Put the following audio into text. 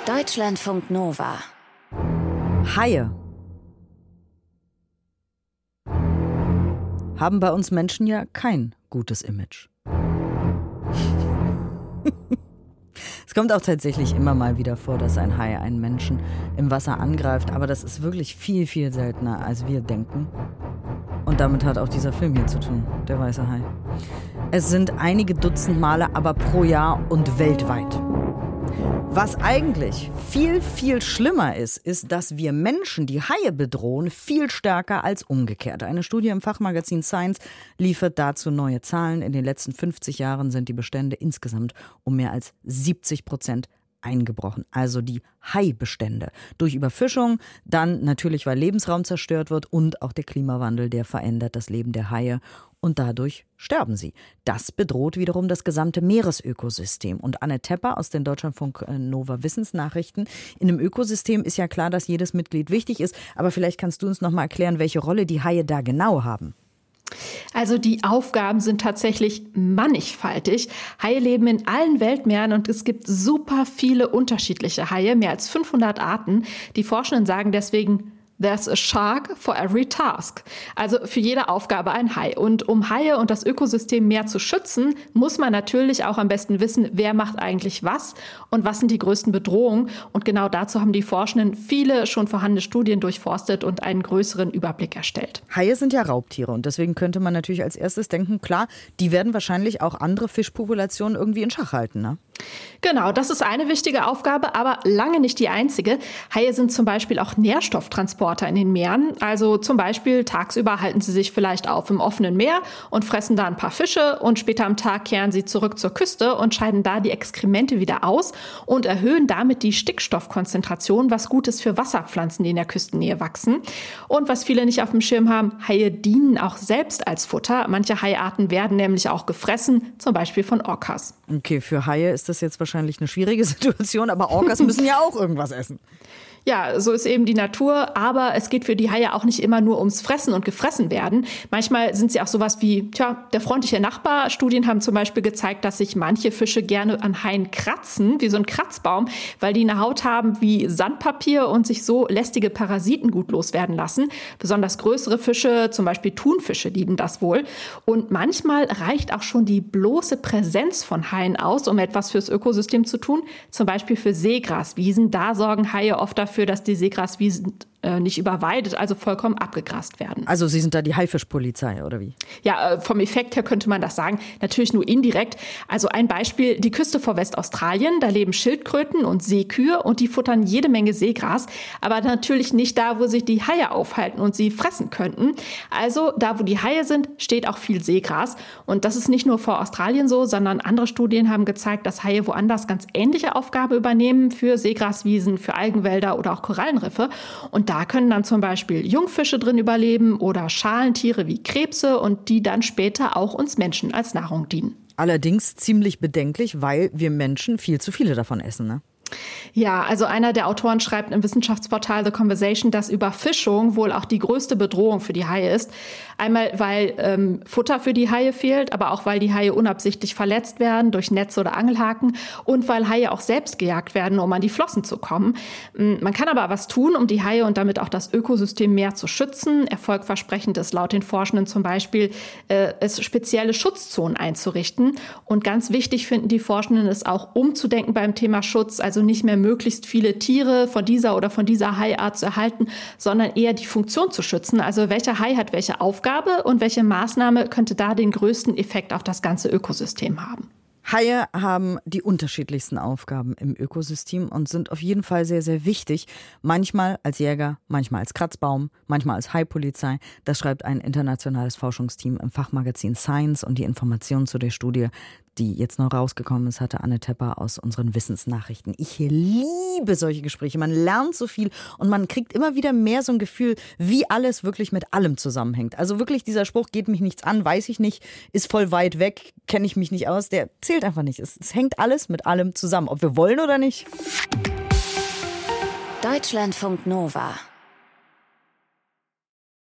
Deutschlandfunk Nova. Haie haben bei uns Menschen ja kein gutes Image. Es kommt auch tatsächlich immer mal wieder vor, dass ein Hai einen Menschen im Wasser angreift, aber das ist wirklich viel, viel seltener, als wir denken. Und damit hat auch dieser Film hier zu tun, Der weiße Hai. Es sind einige Dutzend Male, aber pro Jahr und weltweit. Was eigentlich viel, viel schlimmer ist, ist, dass wir Menschen die Haie bedrohen, viel stärker als umgekehrt. Eine Studie im Fachmagazin Science liefert dazu neue Zahlen. In den letzten 50 Jahren sind die Bestände insgesamt um mehr als 70% eingebrochen. Also die Haibestände. Durch Überfischung, dann natürlich, weil Lebensraum zerstört wird und auch der Klimawandel, der verändert das Leben der Haie und dadurch sterben sie. Das bedroht wiederum das gesamte Meeresökosystem. Und Anne Tepper aus den Deutschlandfunk Nova Wissensnachrichten. In einem Ökosystem ist ja klar, dass jedes Mitglied wichtig ist, aber vielleicht kannst du uns noch mal erklären, welche Rolle die Haie da genau haben. Also die Aufgaben sind tatsächlich mannigfaltig. Haie leben in allen Weltmeeren und es gibt super viele unterschiedliche Haie, mehr als 500 Arten. Die Forschenden sagen deswegen, there's a shark for every task. Also für jede Aufgabe ein Hai. Und um Haie und das Ökosystem mehr zu schützen, muss man natürlich auch am besten wissen, wer macht eigentlich was und was sind die größten Bedrohungen. Und genau dazu haben die Forschenden viele schon vorhandene Studien durchforstet und einen größeren Überblick erstellt. Haie sind ja Raubtiere und deswegen könnte man natürlich als erstes denken, klar, die werden wahrscheinlich auch andere Fischpopulationen irgendwie in Schach halten, ne? Genau, das ist eine wichtige Aufgabe, aber lange nicht die einzige. Haie sind zum Beispiel auch Nährstofftransporter in den Meeren. Also zum Beispiel tagsüber halten sie sich vielleicht auf im offenen Meer und fressen da ein paar Fische und später am Tag kehren sie zurück zur Küste und scheiden da die Exkremente wieder aus und erhöhen damit die Stickstoffkonzentration, was gut ist für Wasserpflanzen, die in der Küstennähe wachsen. Und was viele nicht auf dem Schirm haben, Haie dienen auch selbst als Futter. Manche Haiarten werden nämlich auch gefressen, zum Beispiel von Orcas. Okay, für Haie ist das jetzt wahrscheinlich eine schwierige Situation, aber Orcas müssen ja auch irgendwas essen. Ja, so ist eben die Natur, aber es geht für die Haie auch nicht immer nur ums Fressen und gefressen werden. Manchmal sind sie auch sowas wie, der freundliche Nachbar. Studien haben zum Beispiel gezeigt, dass sich manche Fische gerne an Haien kratzen, wie so ein Kratzbaum, weil die eine Haut haben wie Sandpapier und sich so lästige Parasiten gut loswerden lassen. Besonders größere Fische, zum Beispiel Thunfische, lieben das wohl. Und manchmal reicht auch schon die bloße Präsenz von Haien aus, um etwas fürs Ökosystem zu tun. Zum Beispiel für Seegraswiesen. Da sorgen Haie oft dafür, dass die Seegraswiesen nicht überweidet, also vollkommen abgegrast werden. Also Sie sind da die Haifischpolizei, oder wie? Ja, vom Effekt her könnte man das sagen. Natürlich nur indirekt. Also ein Beispiel, die Küste vor Westaustralien, da leben Schildkröten und Seekühe und die futtern jede Menge Seegras, aber natürlich nicht da, wo sich die Haie aufhalten und sie fressen könnten. Also da, wo die Haie sind, steht auch viel Seegras. Und das ist nicht nur vor Australien so, sondern andere Studien haben gezeigt, dass Haie woanders ganz ähnliche Aufgaben übernehmen für Seegraswiesen, für Algenwälder oder auch Korallenriffe. Und da können dann zum Beispiel Jungfische drin überleben oder Schalentiere wie Krebse und die dann später auch uns Menschen als Nahrung dienen. Allerdings ziemlich bedenklich, weil wir Menschen viel zu viele davon essen, ne? Ja, also einer der Autoren schreibt im Wissenschaftsportal The Conversation, dass Überfischung wohl auch die größte Bedrohung für die Haie ist. Einmal, weil Futter für die Haie fehlt, aber auch, weil die Haie unabsichtlich verletzt werden durch Netze oder Angelhaken und weil Haie auch selbst gejagt werden, um an die Flossen zu kommen. Man kann aber was tun, um die Haie und damit auch das Ökosystem mehr zu schützen. Erfolgversprechend ist laut den Forschenden zum Beispiel, es spezielle Schutzzonen einzurichten. Und ganz wichtig finden die Forschenden es auch, umzudenken beim Thema Schutz, also nicht mehr möglichst viele Tiere von dieser oder von dieser Haiart zu erhalten, sondern eher die Funktion zu schützen. Also welcher Hai hat welche Aufgabe und welche Maßnahme könnte da den größten Effekt auf das ganze Ökosystem haben? Haie haben die unterschiedlichsten Aufgaben im Ökosystem und sind auf jeden Fall sehr, sehr wichtig. Manchmal als Jäger, manchmal als Kratzbaum, manchmal als Haipolizei. Das schreibt ein internationales Forschungsteam im Fachmagazin Science und die Informationen zu der Studie, die jetzt noch rausgekommen ist, hatte Anne Tepper aus unseren Wissensnachrichten. Ich liebe solche Gespräche. Man lernt so viel und man kriegt immer wieder mehr so ein Gefühl, wie alles wirklich mit allem zusammenhängt. Also wirklich dieser Spruch, geht mich nichts an, weiß ich nicht, ist voll weit weg, kenne ich mich nicht aus, der zählt einfach nicht. Es hängt alles mit allem zusammen, ob wir wollen oder nicht. Deutschlandfunk Nova.